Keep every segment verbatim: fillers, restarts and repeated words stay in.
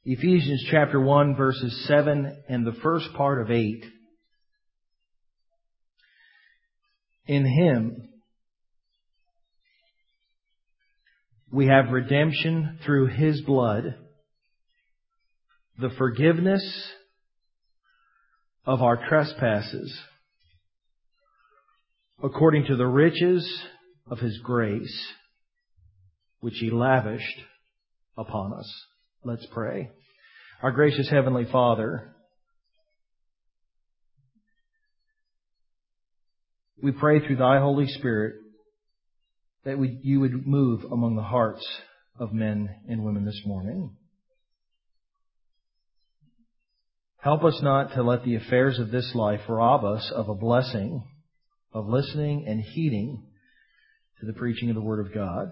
Ephesians chapter one, verses seven and the first part of eight. In Him we have redemption through His blood, the forgiveness of our trespasses, according to the riches of His grace, which He lavished upon us. Let's pray. Our gracious Heavenly Father, we pray through Thy Holy Spirit that we, You would move among the hearts of men and women this morning. Help us not to let the affairs of this life rob us of a blessing of listening and heeding to the preaching of the Word of God.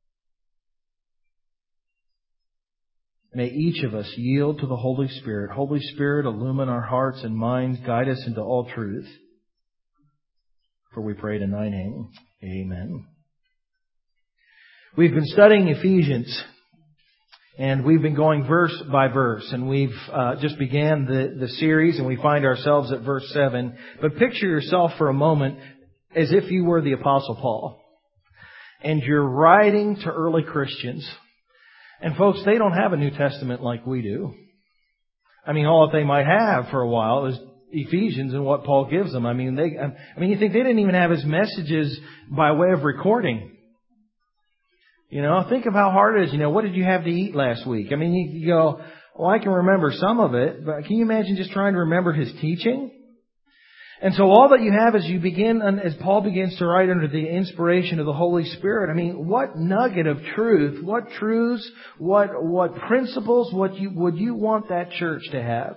May each of us yield to the Holy Spirit. Holy Spirit, illumine our hearts and minds. Guide us into all truth. For we pray in Thy name. Amen. We've been studying Ephesians, and we've been going verse by verse, and we've uh, just began the, the series, and we find ourselves at verse seven. But picture yourself for a moment as if you were the Apostle Paul, and you're writing to early Christians. And folks, they don't have a New Testament like we do. I mean, all that they might have for a while is Ephesians and what Paul gives them. I mean, they, I mean, you think they didn't even have his messages by way of recording. You know, think of how hard it is. You know, what did you have to eat last week? I mean, you, you go, well, I can remember some of it, but can you imagine just trying to remember his teaching? And so all that you have as you begin, as Paul begins to write under the inspiration of the Holy Spirit, I mean, what nugget of truth, what truths, what what principles, what you would you want that church to have?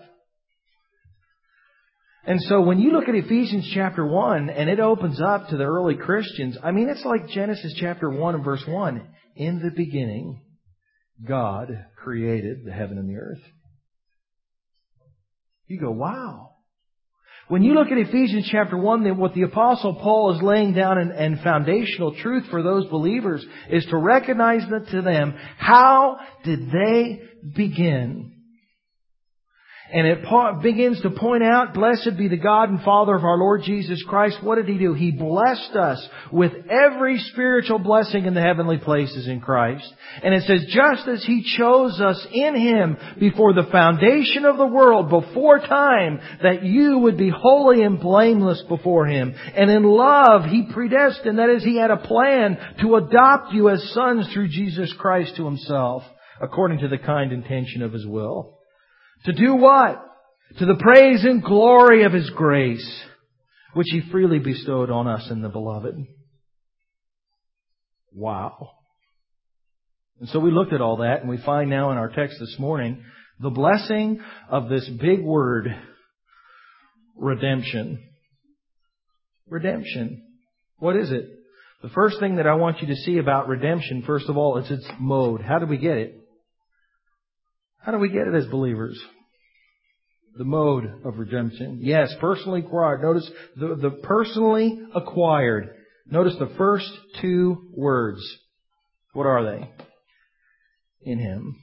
And so when you look at Ephesians chapter one, and it opens up to the early Christians, I mean, it's like Genesis chapter one and verse one. In the beginning, God created the heaven and the earth. You go, wow. When you look at Ephesians chapter one, then what the Apostle Paul is laying down and, and foundational truth for those believers is to recognize that to them, how did they begin? And it begins to point out, blessed be the God and Father of our Lord Jesus Christ. What did He do? He blessed us with every spiritual blessing in the heavenly places in Christ. And it says, just as He chose us in Him before the foundation of the world, before time, that you would be holy and blameless before Him. And in love, He predestined, that is, He had a plan to adopt you as sons through Jesus Christ to Himself, according to the kind intention of His will. To do what? To the praise and glory of His grace, which He freely bestowed on us in the Beloved. Wow. And so we looked at all that, and we find now in our text this morning the blessing of this big word, redemption. Redemption. What is it? The first thing that I want you to see about redemption, first of all, is its mode. How do we get it? How do we get it as believers? The mode of redemption. Yes, personally acquired. Notice the, the personally acquired. Notice the first two words. What are they? In Him.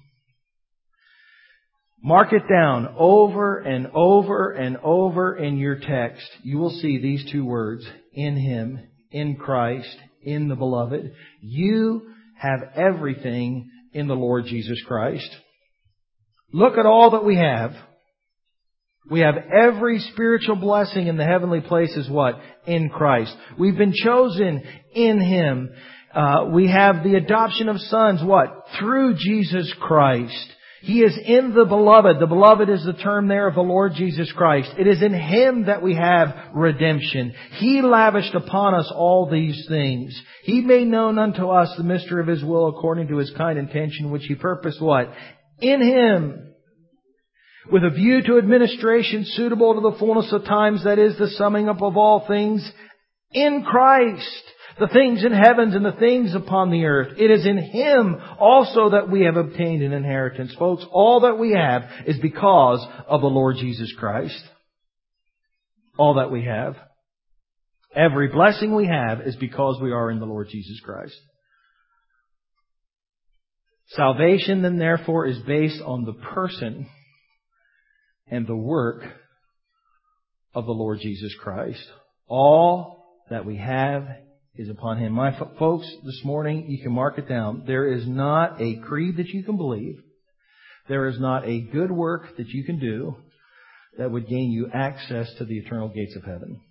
Mark it down over and over and over in your text. You will see these two words. In Him, in Christ, in the Beloved. You have everything in the Lord Jesus Christ. Look at all that we have. We have every spiritual blessing in the heavenly places, what? In Christ. We've been chosen in Him. Uh, we have the adoption of sons, what? Through Jesus Christ. He is in the Beloved. The Beloved is the term there of the Lord Jesus Christ. It is in Him that we have redemption. He lavished upon us all these things. He made known unto us the mystery of His will according to His kind intention, which He purposed, what? In Him, with a view to administration suitable to the fullness of times, that is, the summing up of all things in Christ, the things in heavens and the things upon the earth. It is in Him also that we have obtained an inheritance. Folks, all that we have is because of the Lord Jesus Christ. All that we have. Every blessing we have is because we are in the Lord Jesus Christ. Salvation then therefore is based on the person and the work of the Lord Jesus Christ. All that we have is upon Him. My f- folks, this morning, you can mark it down. There is not a creed that you can believe. There is not a good work that you can do that would gain you access to the eternal gates of heaven.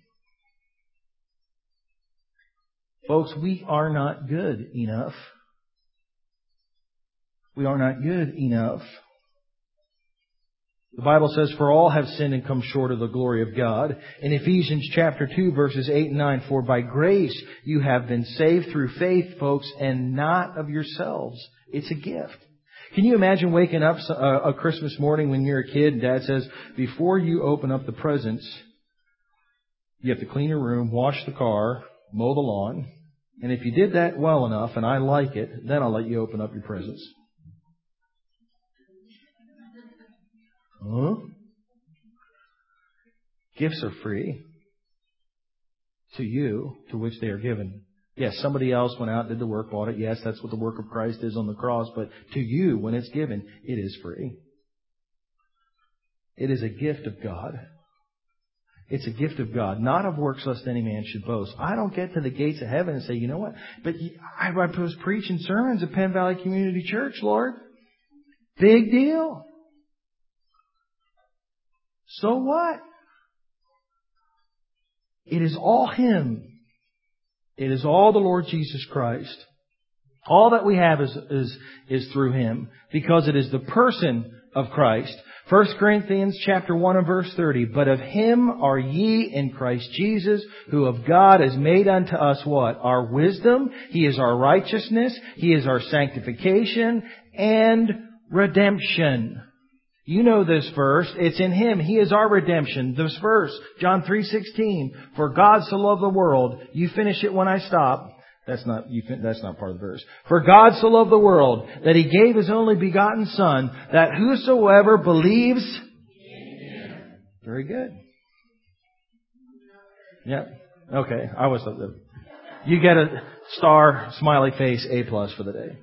Folks, we are not good enough. We are not good enough. The Bible says, for all have sinned and come short of the glory of God. In Ephesians chapter two, verses eight and nine, for by grace you have been saved through faith, folks, and not of yourselves. It's a gift. Can you imagine waking up a Christmas morning when you're a kid and Dad says, before you open up the presents, you have to clean your room, wash the car, mow the lawn, and if you did that well enough, and I like it, then I'll let you open up your presents. Huh? Gifts are free to you, to which they are given. Yes, somebody else went out and did the work, bought it. Yes, that's what the work of Christ is on the cross. But to you, when it's given, it is free. It is a gift of God. It's a gift of God, not of works lest any man should boast. I don't get to the gates of heaven and say, you know what? But I was preaching sermons at Penn Valley Community Church, Lord. Big deal. So what? It is all Him. It is all the Lord Jesus Christ. All that we have is, is, is through Him, because it is the person of Christ. First Corinthians chapter one and verse thirty, but of Him are ye in Christ Jesus, who of God is made unto us what? Our wisdom. He is our righteousness. He is our sanctification and redemption. You know this verse. It's in Him. He is our redemption. This verse, John three sixteen. For God so loved the world. You finish it when I stop. That's not, you, that's not part of the verse. For God so loved the world that He gave His only begotten Son, that whosoever believes. Very good. Yeah. Okay. I was, you get a star, smiley face, A plus for the day.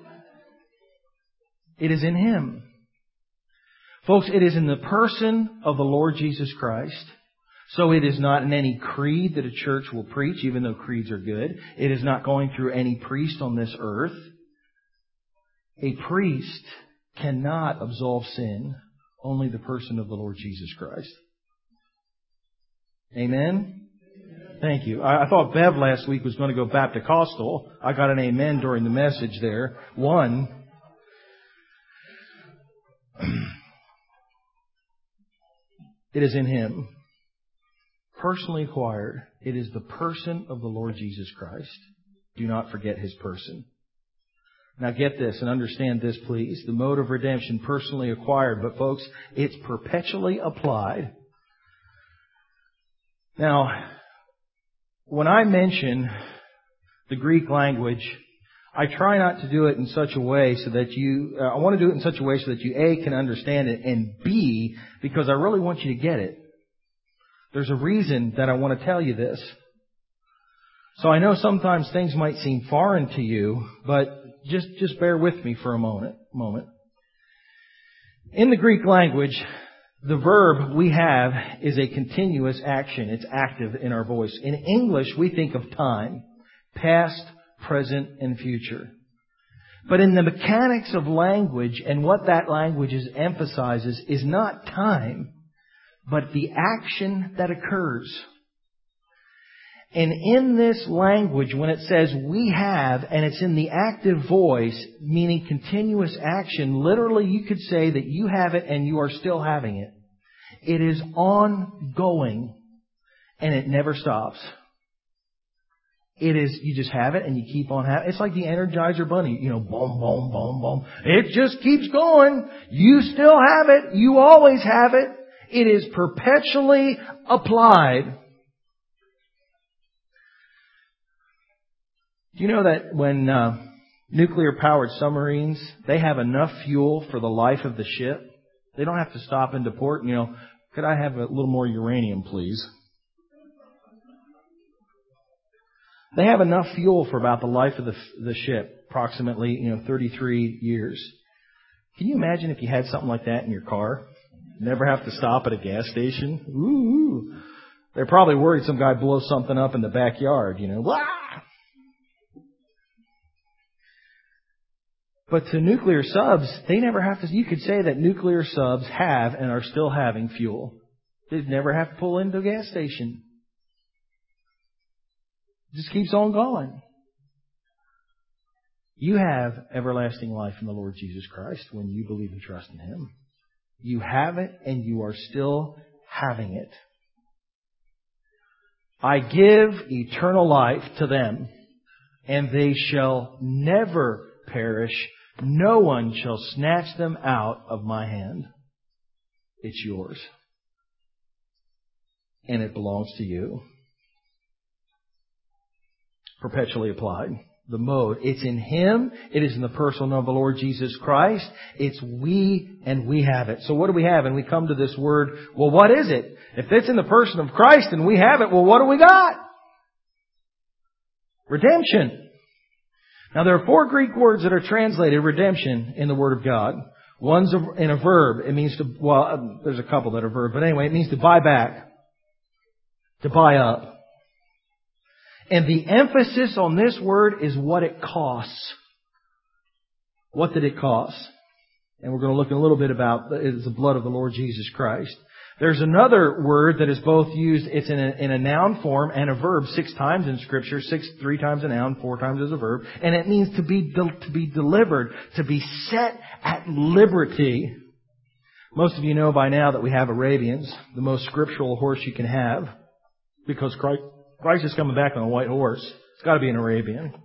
It is in Him. Folks, it is in the person of the Lord Jesus Christ. So it is not in any creed that a church will preach, even though creeds are good. It is not going through any priest on this earth. A priest cannot absolve sin. Only the person of the Lord Jesus Christ. Amen? Thank you. I, I thought Bev last week was going to go Baptist-costal. I got an amen during the message there. One. It is in Him. Personally acquired. It is the person of the Lord Jesus Christ. Do not forget His person. Now get this and understand this, please. The mode of redemption, personally acquired. But folks, it's perpetually applied. Now, when I mention the Greek language, I try not to do it in such a way so that you, uh, I want to do it in such a way so that you, A, can understand it, and B, because I really want you to get it. There's a reason that I want to tell you this. So I know sometimes things might seem foreign to you, but just, just bear with me for a moment, moment. In the Greek language, the verb we have is a continuous action. It's active in our voice. In English, we think of time, past, present, and future. But in the mechanics of language, and what that language is, emphasizes is not time, but the action that occurs. And in this language, when it says we have, and it's in the active voice, meaning continuous action, literally you could say that you have it and you are still having it. It is ongoing, and it never stops. It is, you just have it and you keep on having it. It's like the Energizer Bunny, you know, boom, boom, boom, boom. It just keeps going. You still have it. You always have it. It is perpetually applied. Do you know that when uh, nuclear-powered submarines, they have enough fuel for the life of the ship? They don't have to stop into port and, you know, could I have a little more uranium, please? They have enough fuel for about the life of the, the ship, approximately, you know, thirty-three years. Can you imagine if you had something like that in your car? Never have to stop at a gas station? Ooh. They're probably worried some guy blows something up in the backyard, you know. Blah! But to nuclear subs, they never have to, you could say that nuclear subs have and are still having fuel. They never have to pull into a gas station. It just keeps on going. You have everlasting life in the Lord Jesus Christ when you believe and trust in Him. You have it and you are still having it. I give eternal life to them, and they shall never perish. No one shall snatch them out of my hand. It's yours. And it belongs to you. Perpetually applied. The mode. It's in Him. It is in the person of the Lord Jesus Christ. It's we and we have it. So what do we have? And we come to this word, well, what is it? If it's in the person of Christ and we have it, well, what do we got? Redemption. Now there are four Greek words that are translated redemption in the Word of God. One's in a verb. It means to, well, there's a couple that are verb, but anyway, it means to buy back. To buy up. And the emphasis on this word is what it costs. What did it cost? And we're going to look a little bit about it is the blood of the Lord Jesus Christ. There's another word that is both used, it's in a, in a noun form and a verb six times in Scripture. Six, three times a noun, four times as a verb. And it means to be, to be delivered, to be set at liberty. Most of you know by now that we have Arabians, the most scriptural horse you can have. Because Christ, Christ is coming back on a white horse. It's got to be an Arabian.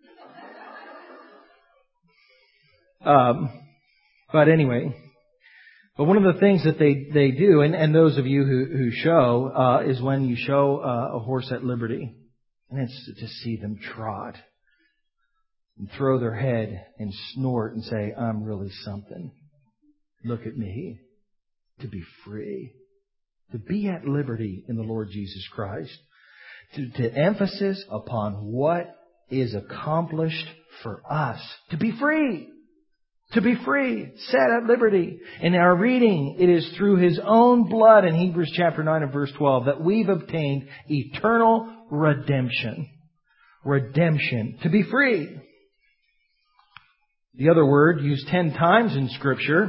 Um, but anyway, but one of the things that they, they do, and, and those of you who, who show, uh, is when you show uh, a horse at liberty, and it's to see them trot and throw their head and snort and say, I'm really something. Look at me. To be free. To be at liberty in the Lord Jesus Christ. To, to emphasis upon what is accomplished for us. To be free. To be free. Set at liberty. In our reading, it is through His own blood in Hebrews chapter nine and verse twelve that we've obtained eternal redemption. Redemption. To be free. The other word used ten times in Scripture.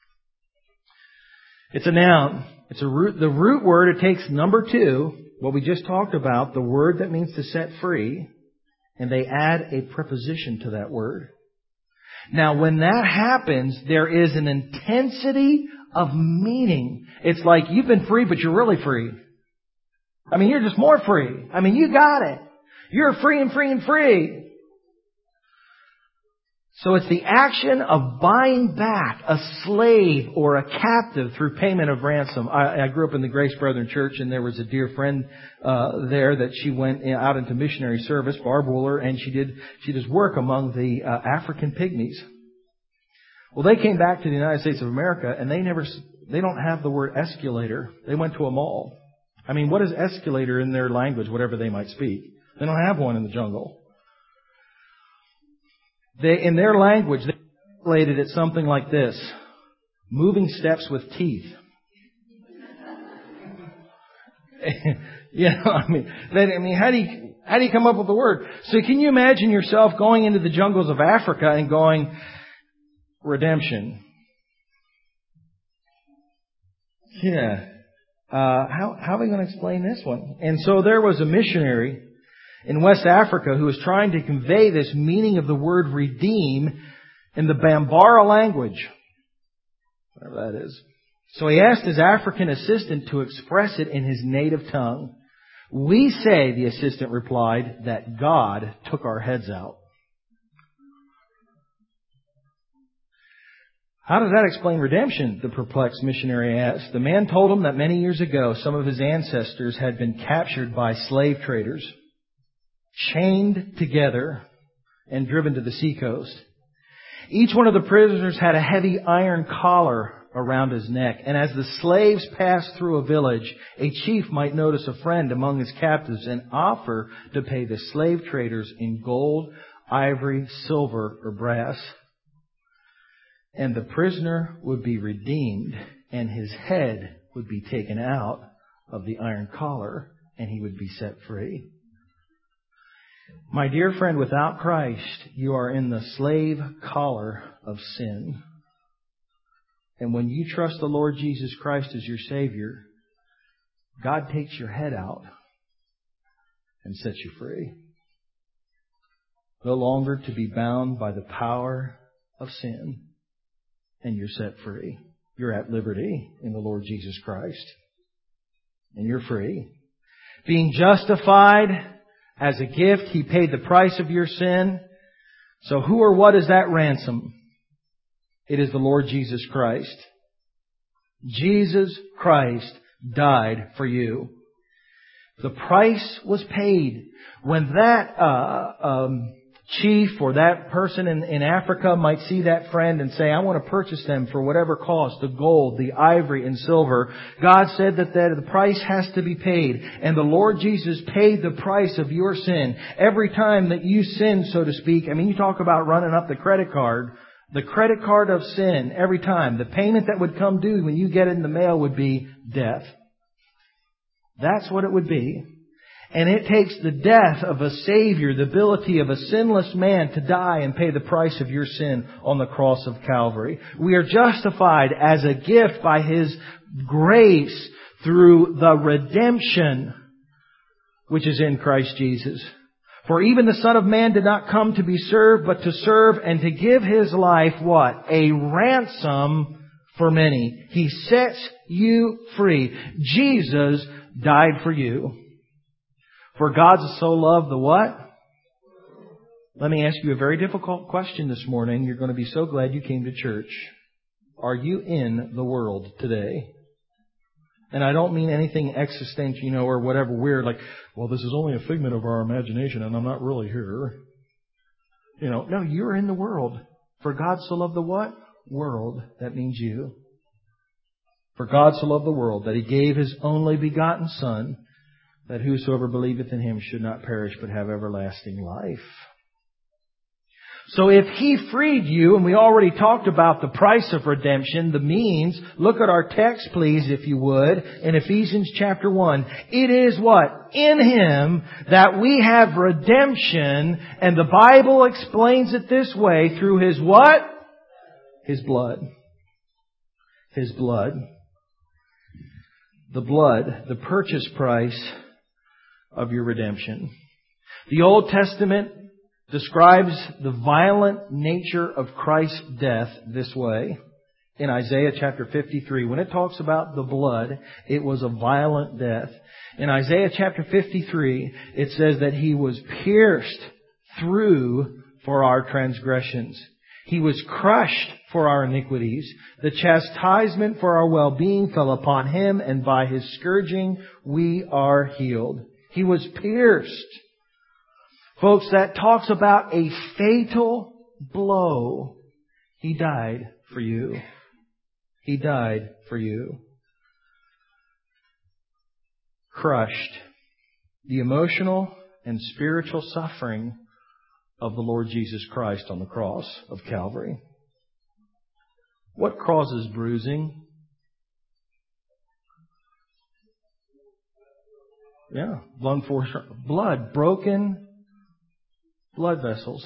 It's a noun. It's a root, the root word, it takes number two, what we just talked about, the word that means to set free, and they add a preposition to that word. Now, when that happens, there is an intensity of meaning. It's like you've been free, but you're really free. I mean, you're just more free. I mean, you got it. You're free and free and free. So it's the action of buying back a slave or a captive through payment of ransom. I, I grew up in the Grace Brethren Church, and there was a dear friend uh, there that she went out into missionary service, Barb Wooler, and she did she does work among the uh, African pygmies. Well, they came back to the United States of America, and they never they don't have the word escalator. They went to a mall. I mean, what is escalator in their language, whatever they might speak? They don't have one in the jungle. They, in their language, they translated it something like this. Moving steps with teeth. You know, I mean, they, I mean, how do you, how do you come up with the word? So can you imagine yourself going into the jungles of Africa and going, redemption? Yeah. Uh, how, how are we going to explain this one? And so there was a missionary in West Africa who was trying to convey this meaning of the word redeem in the Bambara language. Whatever that is. So he asked his African assistant to express it in his native tongue. We say, the assistant replied, that God took our heads out. How does that explain redemption? The perplexed missionary asked. The man told him that many years ago some of his ancestors had been captured by slave traders, chained together, and driven to the seacoast. Each one of the prisoners had a heavy iron collar around his neck. And as the slaves passed through a village, a chief might notice a friend among his captives and offer to pay the slave traders in gold, ivory, silver, or brass. And the prisoner would be redeemed, and his head would be taken out of the iron collar, and he would be set free. My dear friend, without Christ, you are in the slave collar of sin. And when you trust the Lord Jesus Christ as your Savior, God takes your head out and sets you free. No longer to be bound by the power of sin, and you're set free. You're at liberty in the Lord Jesus Christ, and you're free. Being justified as a gift, He paid the price of your sin. So who or what is that ransom? It is the Lord Jesus Christ. Jesus Christ died for you. The price was paid. When that uh, um, chief or that person in, in Africa might see that friend and say, I want to purchase them for whatever cost, the gold, the ivory, and silver. God said that, that the price has to be paid. And the Lord Jesus paid the price of your sin. Every time that you sin, so to speak, I mean, you talk about running up the credit card. The credit card of sin, every time, the payment that would come due when you get it in the mail would be death. That's what it would be. And it takes the death of a Savior, the ability of a sinless man to die and pay the price of your sin on the cross of Calvary. We are justified as a gift by His grace through the redemption which is in Christ Jesus. For even the Son of Man did not come to be served, but to serve and to give His life, what? A ransom for many. He sets you free. Jesus died for you. For God so loved the what? Let me ask you a very difficult question this morning. You're going to be so glad you came to church. Are you in the world today? And I don't mean anything existential, you know, or whatever weird, like, well, this is only a figment of our imagination and I'm not really here. You know, no, you're in the world. For God so loved the what? World. That means you. For God so loved the world that He gave His only begotten Son, that whosoever believeth in Him should not perish but have everlasting life. So if He freed you, and we already talked about the price of redemption, the means, look at our text please, if you would, in Ephesians chapter one. It is what? In Him that we have redemption, and the Bible explains it this way, through His what? His blood. His blood. The blood, the purchase price of your redemption. The Old Testament describes the violent nature of Christ's death this way. In Isaiah chapter fifty-three, when it talks about the blood, it was a violent death. In Isaiah chapter fifty-three, it says that He was pierced through for our transgressions. He was crushed for our iniquities. The chastisement for our well-being fell upon Him, and by His scourging we are healed. He was pierced. Folks, that talks about a fatal blow. He died for you. He died for you. Crushed. The emotional and spiritual suffering of the Lord Jesus Christ on the cross of Calvary. What causes bruising? Yeah, blood, blood, broken blood vessels.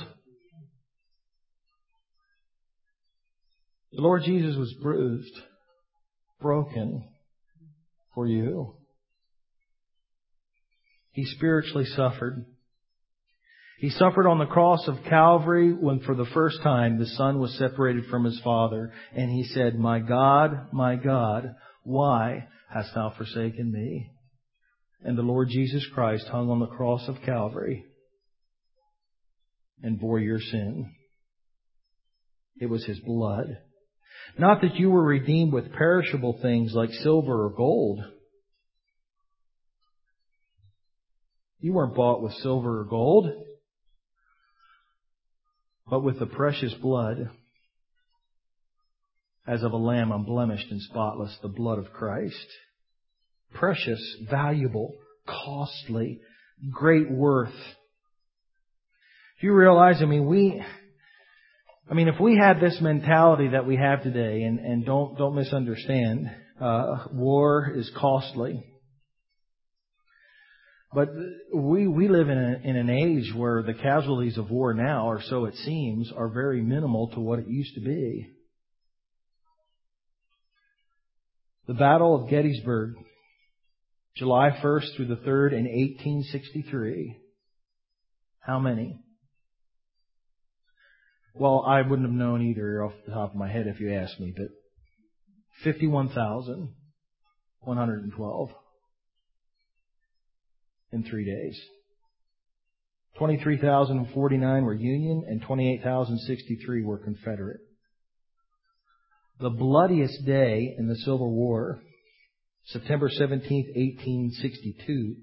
The Lord Jesus was bruised, broken for you. He spiritually suffered. He suffered on the cross of Calvary when for the first time the Son was separated from His Father. And He said, My God, my God, why hast Thou forsaken me? And the Lord Jesus Christ hung on the cross of Calvary and bore your sin. It was His blood. Not that you were redeemed with perishable things like silver or gold. You weren't bought with silver or gold, but with the precious blood, as of a lamb unblemished and spotless, the blood of Christ. Precious, valuable, costly, great worth. Do you realize, I mean, we, I mean, if we had this mentality that we have today, and, and don't, don't misunderstand, uh, war is costly. But we, we live in, a, in an age where the casualties of war now, or so it seems, are very minimal to what it used to be. The Battle of Gettysburg, July first through the third in eighteen sixty-three. How many? Well, I wouldn't have known either off the top of my head if you asked me, but fifty-one thousand one hundred twelve in three days. twenty-three thousand forty-nine were Union and twenty-eight thousand sixty-three were Confederate. The bloodiest day in the Civil War, September seventeenth, eighteen sixty-two,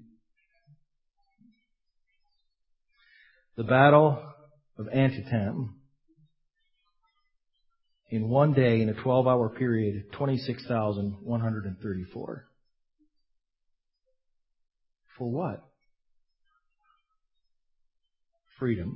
the Battle of Antietam. In one day, in a twelve-hour period, twenty-six thousand one hundred thirty-four. For what? Freedom.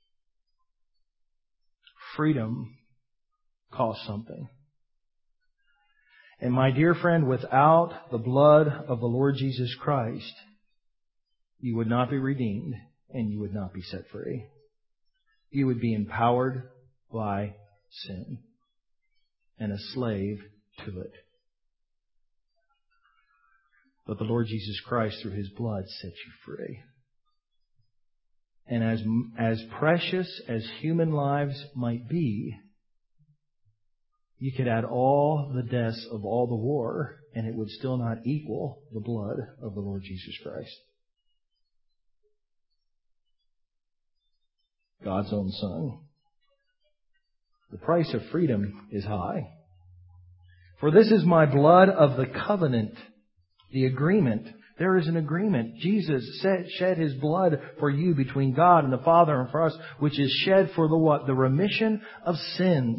Freedom costs something. And my dear friend, without the blood of the Lord Jesus Christ, you would not be redeemed and you would not be set free. You would be empowered by sin and a slave to it. But the Lord Jesus Christ, through His blood, set you free. And as, as precious as human lives might be, you could add all the deaths of all the war, and it would still not equal the blood of the Lord Jesus Christ. God's own Son. The price of freedom is high. For this is my blood of the covenant, the agreement. There is an agreement. Jesus shed His blood for you between God and the Father and for us, which is shed for the what? The remission of sins.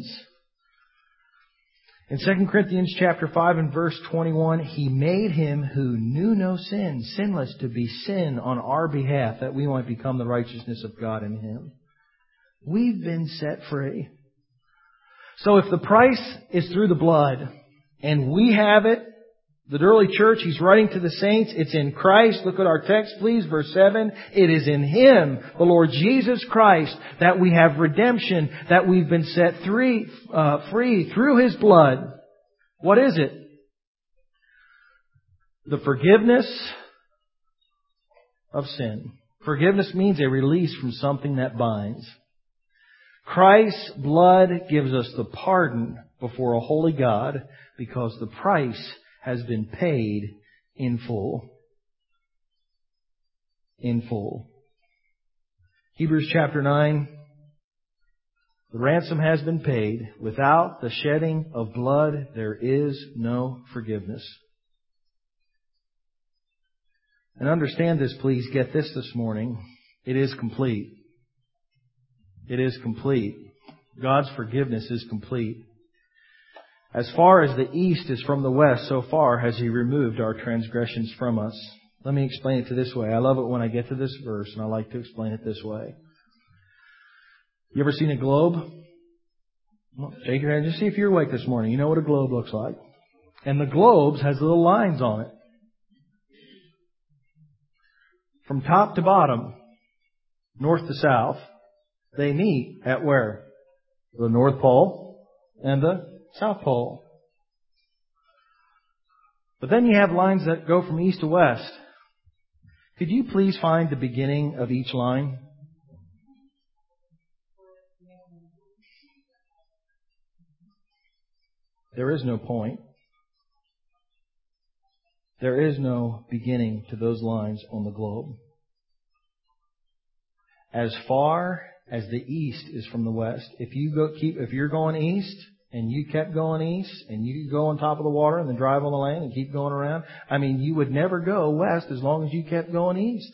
In Second Corinthians chapter five and verse twenty-one, He made Him who knew no sin, sinless, to be sin on our behalf, that we might become the righteousness of God in Him. We've been set free. So if the price is through the blood, and we have it, the early church, he's writing to the saints, it's in Christ. Look at our text, please, verse seven. It is in Him, the Lord Jesus Christ, that we have redemption, that we've been set free, uh, free through His blood. What is it? The forgiveness of sin. Forgiveness means a release from something that binds. Christ's blood gives us the pardon before a holy God because the price has been paid in full. In full. Hebrews chapter nine. The ransom has been paid. Without the shedding of blood, there is no forgiveness. And understand this, please. Get this this morning. It is complete. It is complete. God's forgiveness is complete. As far as the east is from the west, so far has He removed our transgressions from us. Let me explain it to this way. I love it when I get to this verse, and I like to explain it this way. You ever seen a globe? Well, shake your hand. Just see if you're awake this morning. You know what a globe looks like. And the globe has little lines on it. From top to bottom, north to south, they meet at where? The North Pole and the South Pole. But then you have lines that go from east to west. Could you please find the beginning of each line? There is no point. There is no beginning to those lines on the globe. As far as the east is from the west, if you go keep, if you're going east and you kept going east and you could go on top of the water and then drive on the land and keep going around, I mean, you would never go west as long as you kept going east.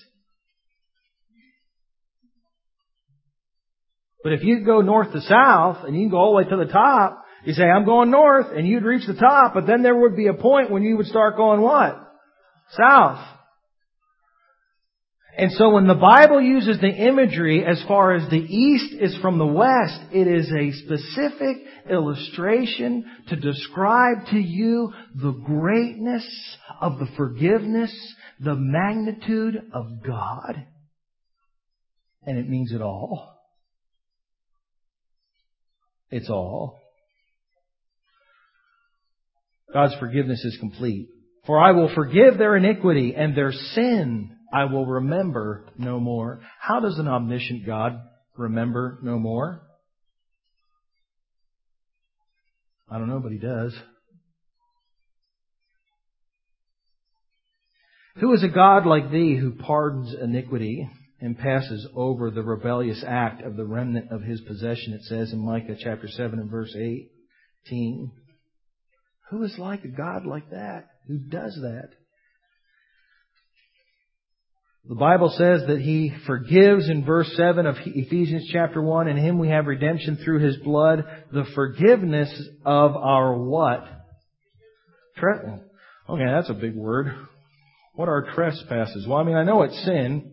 But if you go north to south and you can go all the way to the top You say, I'm going north, and you'd reach the top, but then there would be a point when you would start going what? South. And so when the Bible uses the imagery as far as the east is from the west, it is a specific illustration to describe to you the greatness of the forgiveness, the magnitude of God. And it means it all. It's all. God's forgiveness is complete. For I will forgive their iniquity, and their sin I will remember no more. How does an omniscient God remember no more? I don't know, but He does. Who is a God like Thee who pardons iniquity and passes over the rebellious act of the remnant of His possession? It says in Micah chapter seven and verse eighteen. Who is like a God like that? Who does that? The Bible says that He forgives in verse seven of Ephesians chapter one. In Him we have redemption through His blood, the forgiveness of our what? Tre- okay, that's a big word. What are trespasses? Well, I mean, I know it's sin.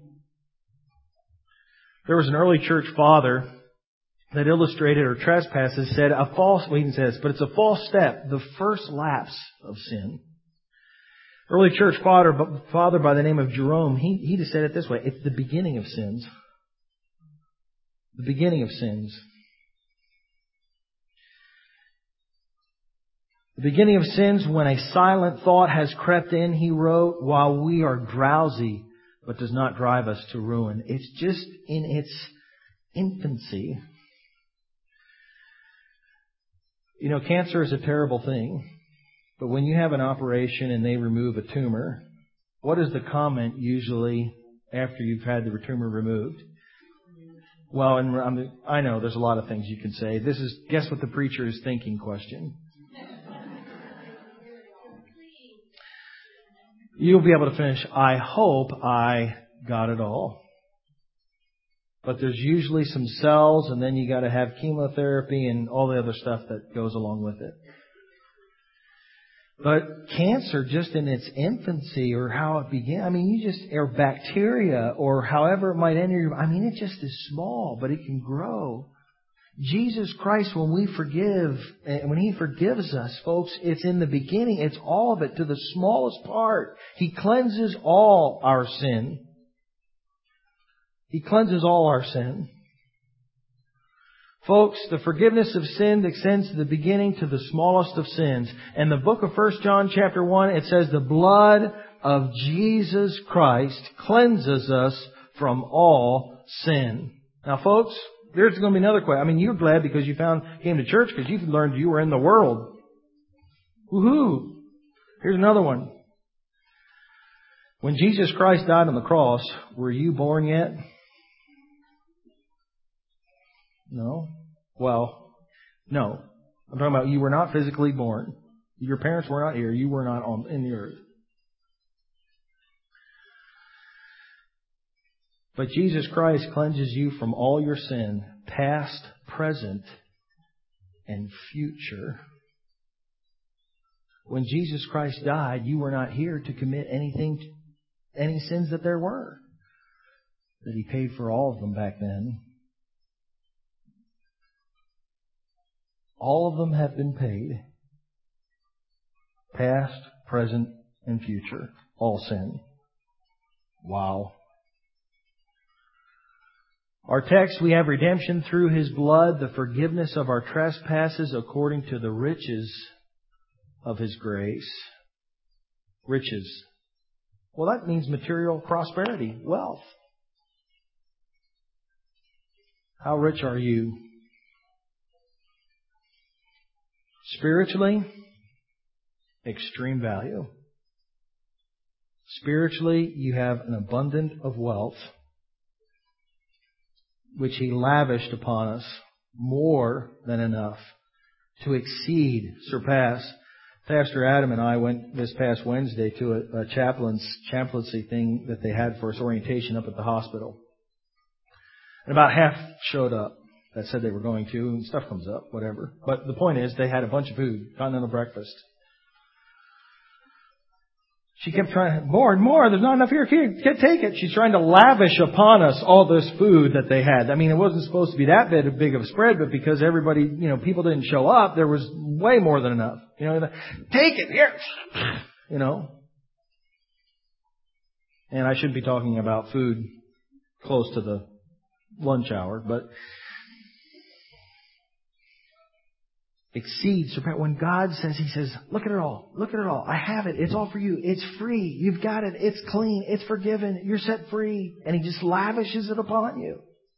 There was an early church father that illustrated our trespasses, said a false, well, he didn't say this, but it's a false step, the first lapse of sin. Early church father, father by the name of Jerome, he, he just said it this way, it's the beginning of sins. The beginning of sins. The beginning of sins when a silent thought has crept in, he wrote, while we are drowsy, but does not drive us to ruin. It's just in its infancy. You know, cancer is a terrible thing. But when you have an operation and they remove a tumor, what is the comment usually after you've had the tumor removed? Well, and I know there's a lot of things you can say. This is, guess what the preacher is thinking question. You'll be able to finish, I hope I got it all. But there's usually some cells, and then you got to have chemotherapy and all the other stuff that goes along with it. But cancer, just in its infancy or how it began, I mean, you just, or bacteria or however it might enter your, I mean, it just is small, but it can grow. Jesus Christ, when we forgive, when He forgives us, folks, it's in the beginning. It's all of it to the smallest part. He cleanses all our sin. He cleanses all our sin. Folks, the forgiveness of sin extends to the beginning to the smallest of sins. And the book of First John chapter one, it says the blood of Jesus Christ cleanses us from all sin. Now, folks, there's going to be another question. I mean, you're glad because you found came to church because you learned you were in the world. Woohoo! Here's another one. When Jesus Christ died on the cross, were you born yet? No. Well, no. I'm talking about you were not physically born. Your parents were not here. You were not on in the earth. But Jesus Christ cleanses you from all your sin, past, present, and future. When Jesus Christ died, you were not here to commit anything, any sins that there were. That He paid for all of them back then. All of them have been paid. Past, present, and future. All sin. Wow. Our text, we have redemption through His blood, the forgiveness of our trespasses according to the riches of His grace. Riches. Well, that means material prosperity, wealth. How rich are you? Spiritually, extreme value. Spiritually, you have an abundance of wealth, which He lavished upon us more than enough to exceed, surpass. Pastor Adam and I went this past Wednesday to a, a chaplain's chaplaincy thing that they had for us, orientation up at the hospital. And about half showed up. that said they were going to, and stuff comes up, whatever. But the point is, they had a bunch of food, continental breakfast. She kept trying, more and more, there's not enough here, kid, kid, take it. She's trying to lavish upon us all this food that they had. I mean, it wasn't supposed to be that big, big of a spread, but because everybody, you know, people didn't show up, there was way more than enough. You know, take it, here, you know. And I shouldn't be talking about food close to the lunch hour, but exceeds. When God says, He says, look at it all. Look at it all. I have it. It's all for you. It's free. You've got it. It's clean. It's forgiven. You're set free. And He just lavishes it upon you.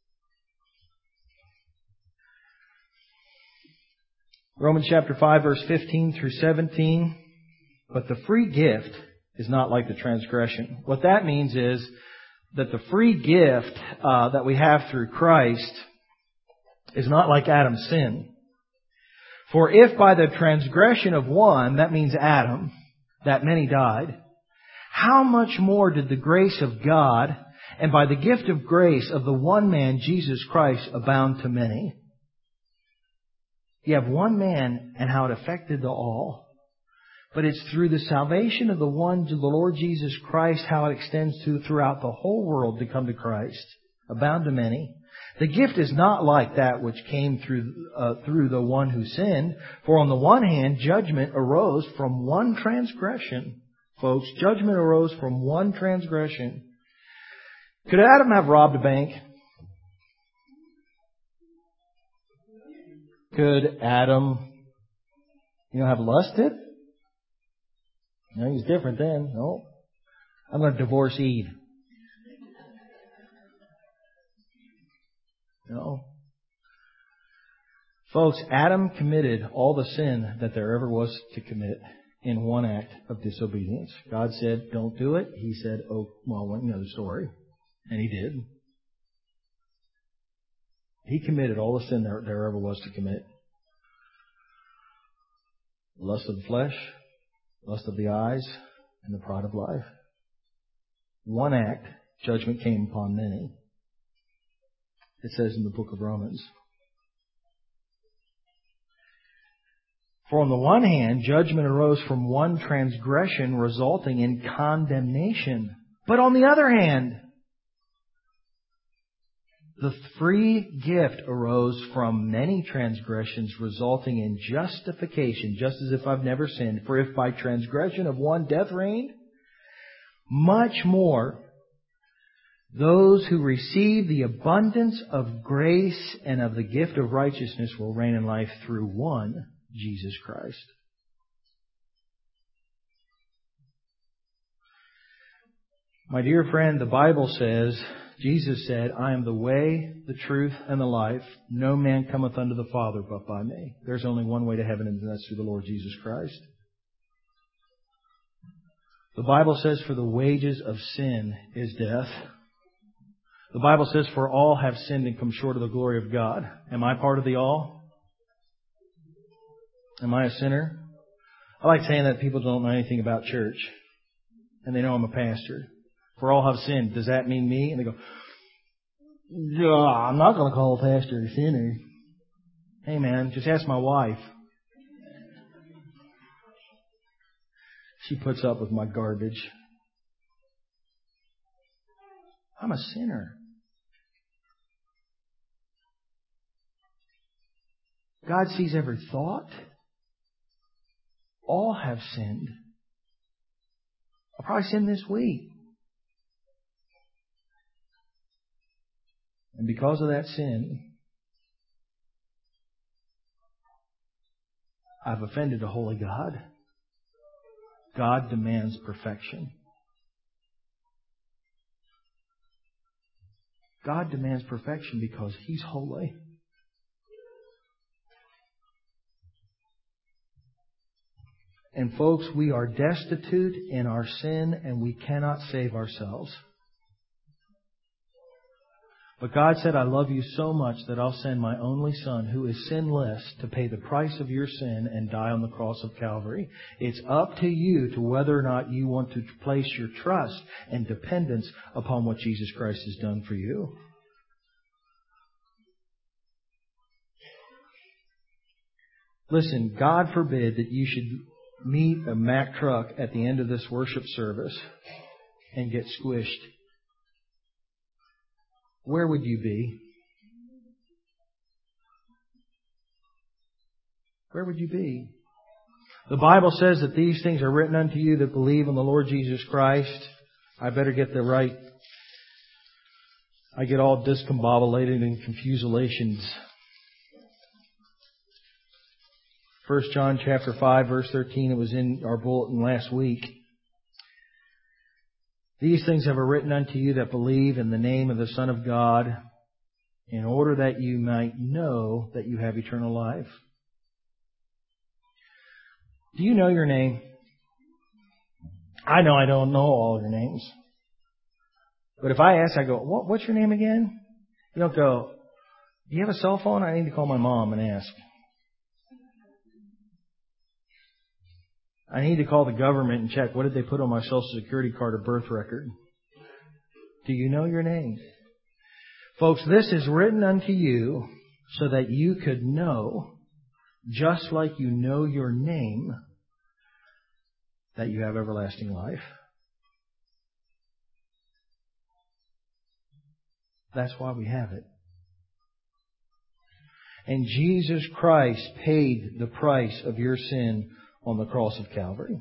Romans chapter five, verse fifteen through seventeen. But the free gift is not like the transgression. What that means is that the free gift uh, that we have through Christ is not like Adam's sin. For if by the transgression of one, that means Adam, that many died, how much more did the grace of God and by the gift of grace of the one man, Jesus Christ, abound to many? You have one man and how it affected the all. But it's through the salvation of the one, the Lord Jesus Christ, how it extends to throughout the whole world to come to Christ, abound to many. The gift is not like that which came through uh, through the one who sinned. For on the one hand, judgment arose from one transgression. Folks, judgment arose from one transgression. Could Adam have robbed a bank? Could Adam, you know, have lusted? No, he's different then. No. I'm going to divorce Eve. No. Folks, Adam committed all the sin that there ever was to commit in one act of disobedience. God said, don't do it. He said, oh, well, you know the story. And He did. He committed all the sin there, there ever was to commit. Lust of the flesh, lust of the eyes, and the pride of life. One act, judgment came upon many. It says in the book of Romans. For on the one hand, judgment arose from one transgression, resulting in condemnation. But on the other hand, the free gift arose from many transgressions, resulting in justification, just as if I've never sinned. For if by transgression of one death reigned, much more those who receive the abundance of grace and of the gift of righteousness will reign in life through one, Jesus Christ. My dear friend, the Bible says, Jesus said, I am the way, the truth, and the life. No man cometh unto the Father but by me. There's only one way to heaven, and that's through the Lord Jesus Christ. The Bible says, for the wages of sin is death. The Bible says, for all have sinned and come short of the glory of God. Am I part of the all? Am I a sinner? I like saying that people don't know anything about church. And they know I'm a pastor. For all have sinned. Does that mean me? And they go, yeah, I'm not going to call a pastor a sinner. Hey man, just ask my wife. She puts up with my garbage. I'm a sinner. God sees every thought. All have sinned. I'll probably sin this week. And because of that sin, I've offended a holy God. God demands perfection. God demands perfection because He's holy. And folks, we are destitute in our sin and we cannot save ourselves. But God said, I love you so much that I'll send my only Son, who is sinless, to pay the price of your sin and die on the cross of Calvary. It's up to you to whether or not you want to place your trust and dependence upon what Jesus Christ has done for you. Listen, God forbid that you should meet a Mack truck at the end of this worship service and get squished. Where would you be? Where would you be? The Bible says that these things are written unto you that believe in the Lord Jesus Christ. I better get the right. I get all discombobulated and confusulations. First John chapter five, verse thirteen. It was in our bulletin last week. These things have I written unto you that believe in the name of the Son of God, in order that you might know that you have eternal life. Do you know your name? I know I don't know all your names. But if I ask, I go, what, what's your name again? You don't go, do you have a cell phone? I need to call my mom and ask. I need to call the government and check, what did they put on my Social Security card or birth record? Do you know your name? Folks, this is written unto you so that you could know, just like you know your name, that you have everlasting life. That's why we have it. And Jesus Christ paid the price of your sin on the cross of Calvary.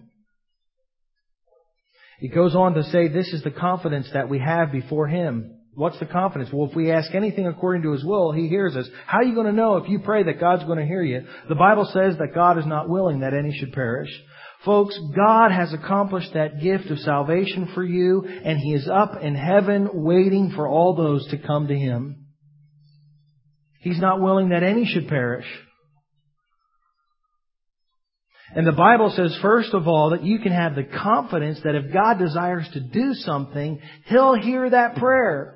He goes on to say this is the confidence that we have before Him. What's the confidence? Well, if we ask anything according to His will, He hears us. How are you going to know if you pray that God's going to hear you? The Bible says that God is not willing that any should perish. Folks, God has accomplished that gift of salvation for you, and He is up in heaven waiting for all those to come to Him. He's not willing that any should perish. And the Bible says, first of all, that you can have the confidence that if God desires to do something, He'll hear that prayer.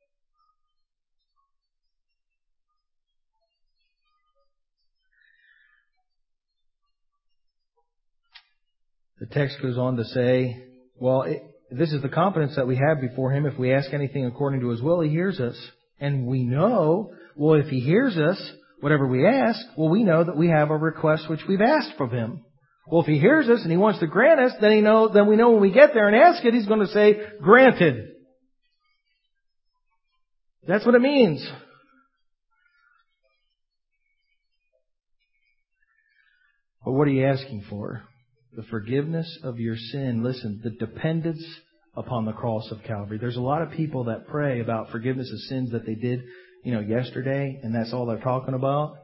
The text goes on to say, well, it, this is the confidence that we have before Him. If we ask anything according to His will, He hears us. And we know, well, if He hears us, whatever we ask, well, we know that we have a request which we've asked from Him. Well, if He hears us and He wants to grant us, then He know, then we know when we get there and ask it, He's going to say, granted. That's what it means. But what are you asking for? The forgiveness of your sin. Listen, the dependence upon the cross of Calvary. There's a lot of people that pray about forgiveness of sins that they did, you know, yesterday, and that's all they're talking about.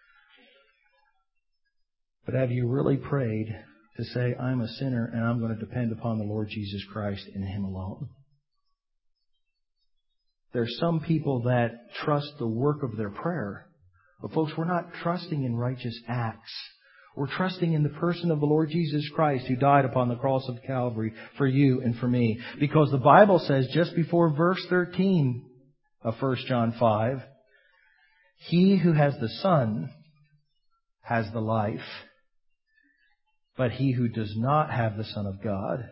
But have you really prayed to say, I'm a sinner and I'm going to depend upon the Lord Jesus Christ and Him alone? There's some people that trust the work of their prayer. But folks, we're not trusting in righteous acts. We're trusting in the person of the Lord Jesus Christ who died upon the cross of Calvary for you and for me. Because the Bible says just before verse thirteen of First John five, He who has the Son has the life, but he who does not have the Son of God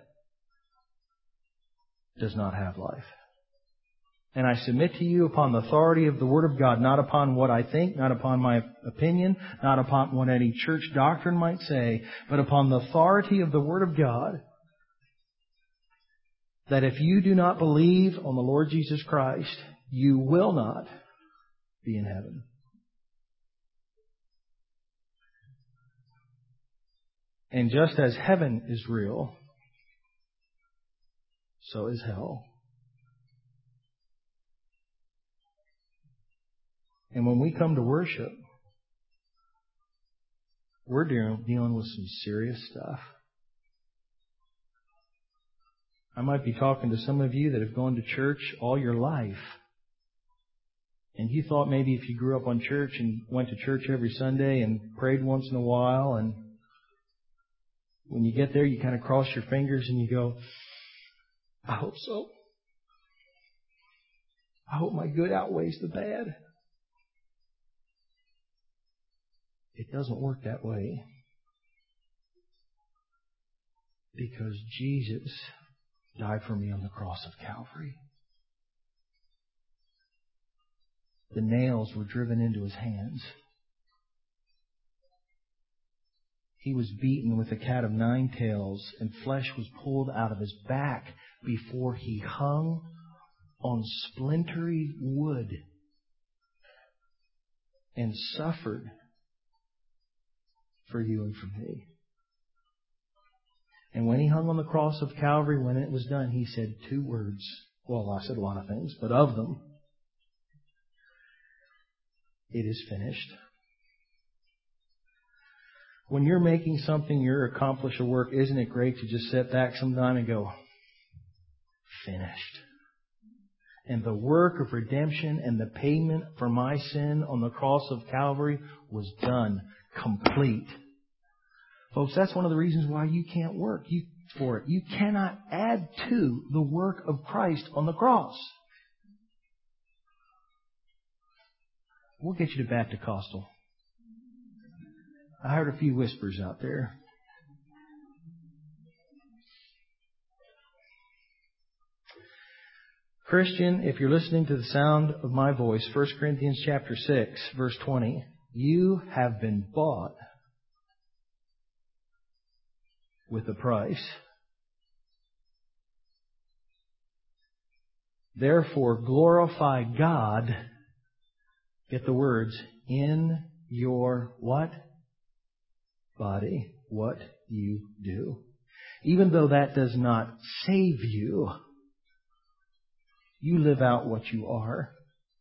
does not have life. And I submit to you upon the authority of the Word of God, not upon what I think, not upon my opinion, not upon what any church doctrine might say, but upon the authority of the Word of God, that if you do not believe on the Lord Jesus Christ, you will not be in heaven. And just as heaven is real, so is hell. And when we come to worship, we're dealing with some serious stuff. I might be talking to some of you that have gone to church all your life. And you thought maybe if you grew up on church and went to church every Sunday and prayed once in a while, and when you get there you kind of cross your fingers and you go, I hope so. I hope my good outweighs the bad. It doesn't work that way. Because Jesus died for me on the cross of Calvary. The nails were driven into His hands. He was beaten with a cat of nine tails, and flesh was pulled out of His back before He hung on splintery wood and suffered for you and for me. And when He hung on the cross of Calvary, when it was done, He said two words. Well, I said a lot of things, but of them, it is finished. When you're making something, you're accomplishing a work, isn't it great to just sit back sometime and go, finished? And the work of redemption and the payment for my sin on the cross of Calvary was done, complete. Folks, that's one of the reasons why you can't work you, for it. You cannot add to the work of Christ on the cross. We'll get you to Baptist Costal. I heard a few whispers out there. Christian, if you're listening to the sound of my voice, First Corinthians chapter six, verse twenty, you have been bought with a price. Therefore, glorify God, get the words, in your what? Body, what you do. Even though that does not save you, you live out what you are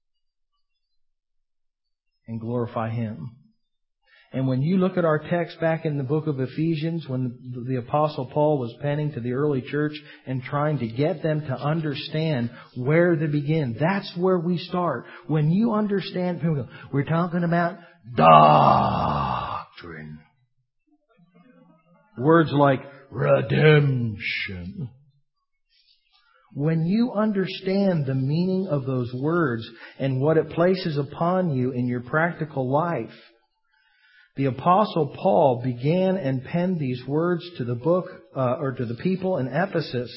and glorify Him. And when you look at our text back in the book of Ephesians, when the Apostle Paul was penning to the early church and trying to get them to understand where to begin, that's where we start. When you understand, we're talking about doctrine. Words like redemption. When you understand the meaning of those words and what it places upon you in your practical life, the Apostle Paul began and penned these words to the book uh, or to the people in Ephesus.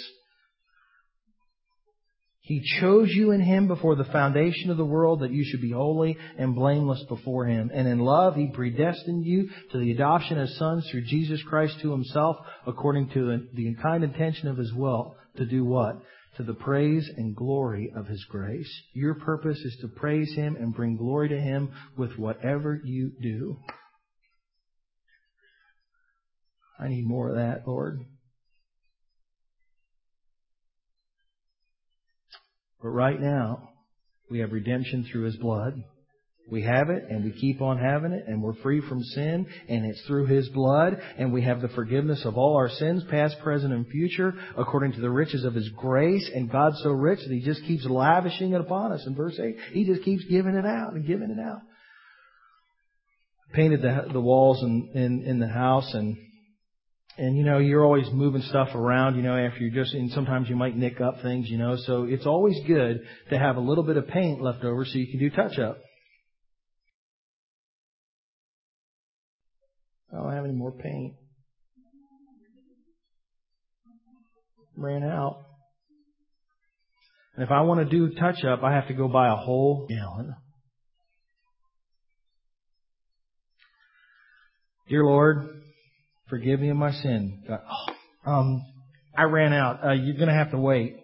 He chose you in Him before the foundation of the world that you should be holy and blameless before Him. And in love He predestined you to the adoption as sons through Jesus Christ to Himself, according to the kind intention of His will, to do what? To the praise and glory of His grace. Your purpose is to praise Him and bring glory to Him with whatever you do. I need more of that, Lord. But right now, we have redemption through His blood. We have it, and we keep on having it, and we're free from sin, and it's through His blood, and we have the forgiveness of all our sins, past, present, and future, according to the riches of His grace. And God's so rich that He just keeps lavishing it upon us. In verse eight, He just keeps giving it out and giving it out. Painted the, the walls in, in, in the house, and And, you know, you're always moving stuff around, you know, after you're just, and sometimes you might nick up things, you know, so it's always good to have a little bit of paint left over so you can do touch-up. I don't have any more paint. Ran out. And if I want to do touch-up, I have to go buy a whole gallon. Dear Lord, forgive me of my sin. God, oh, um, I ran out. Uh, you're going to have to wait.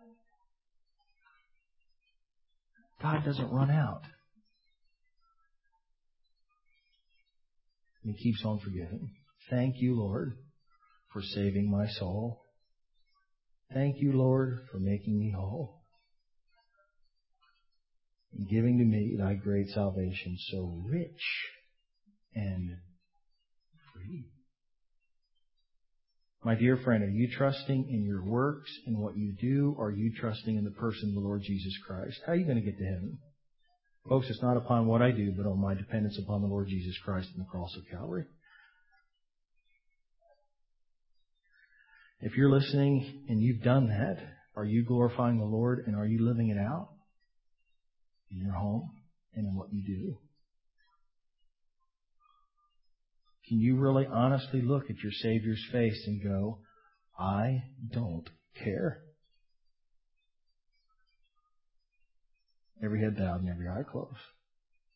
God doesn't run out. And He keeps on forgiving. Thank you, Lord, for saving my soul. Thank you, Lord, for making me whole. And giving to me Thy great salvation, so rich and free. My dear friend, are you trusting in your works and what you do, or are you trusting in the person of the Lord Jesus Christ? How are you going to get to heaven? Folks, it's not upon what I do, but on my dependence upon the Lord Jesus Christ and the cross of Calvary. If you're listening and you've done that, are you glorifying the Lord, and are you living it out in your home and in what you do? Can you really honestly look at your Savior's face and go, I don't care? Every head bowed and every eye closed.